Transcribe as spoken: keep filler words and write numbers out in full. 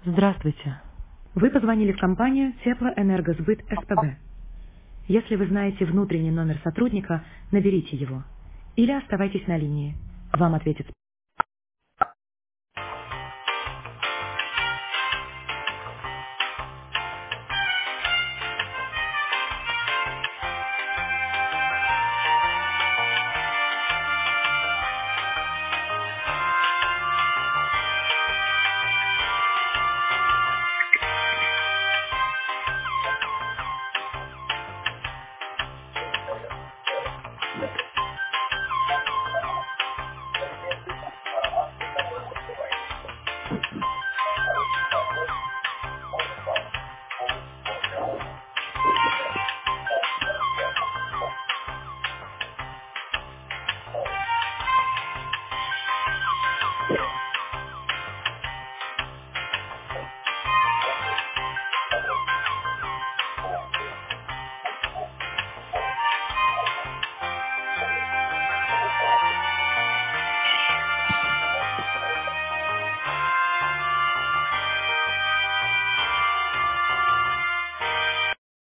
Здравствуйте. Вы позвонили в компанию Теплоэнергосбыт СПБ. Если вы знаете внутренний номер сотрудника, наберите его. Или оставайтесь на линии. Вам ответит